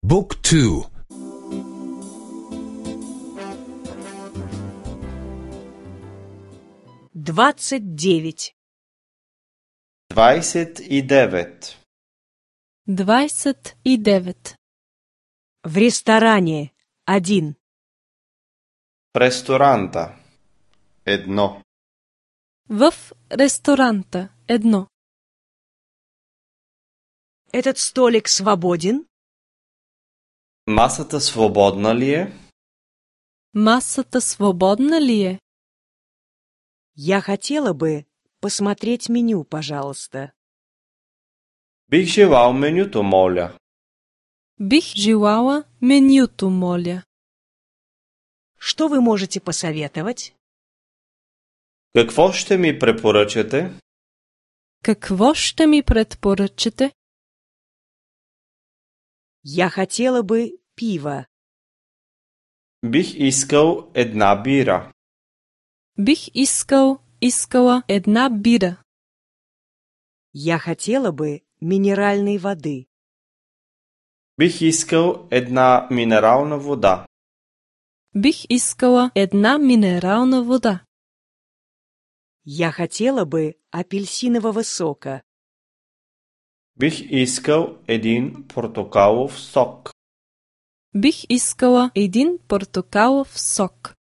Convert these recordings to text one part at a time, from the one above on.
Book 2. 29. 29. 29. В ресторане. 1. В ресторанта. 1. В ресторанта. 1. Этот столик свободен? Масата свободна ли е? Масата свободна ли е? Я хотела бы посмотреть меню, пожалуйста. Бих желал менюто, моля. Бих желала менюто, моля. Что вы можете посоветовать? Какво ще ми препоръчате? Какво ще ми предпоръчате? Я хотела бы пиво. Бих искал една бира. Бих искала една бира. Я хотела бы минеральной воды. Бих искал една минерална вода. Бих искала една минерална вода. Я хотела бы апельсинового сока. Бих искал един портокалов сок. Бих искала един портокалов сок.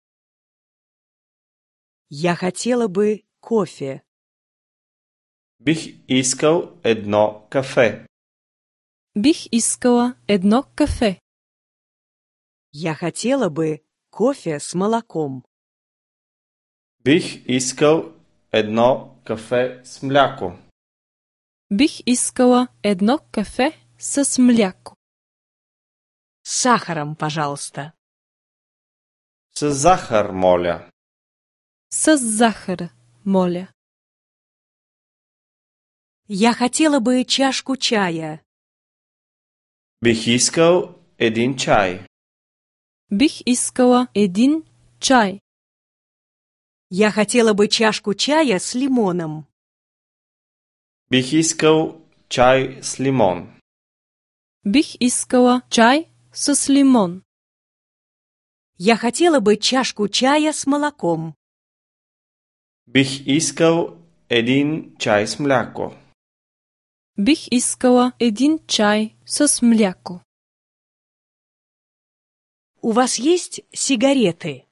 Я хотела бы кофе. Бих искал едно кафе. Бих искала едно кафе. Я хотела бы кофе с молоком. Бих искал едно кафе с мляко. Бих искала едно кафе с мляко. С сахаром, пожалуйста. С захар, моля. С захар, моля. Я хотела бы чашку чая. Бих искал един чай. Бих искала един чай. Я хотела бы чашку чая с лимоном. Бих искал чай с лимон. Бих искала чай с лимон. Я хотела бы чашку чая с молоком. Бих искал един чай с мляко. Бих искала един чай с мляко. У вас есть сигареты?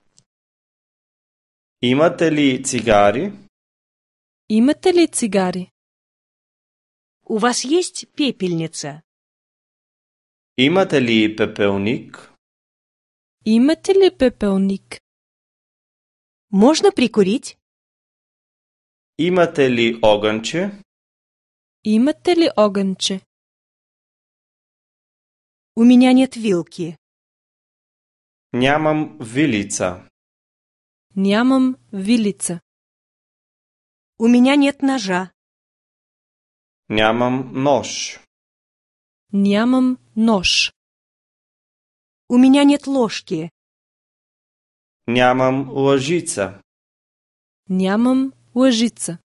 Имате ли цигари? Имате ли цигари? У вас есть пепельница? Имате ли пепелник? Имате ли пепелник? Можно прикурить? Имате ли огънче? Имате ли огънче? У меня нет вилки. Нямам вилица. Нямам вилица. У меня нет ножа. Нямам нож. Нямам нож. У меня нет ложки. Нямам лъжица. Нямам лъжица.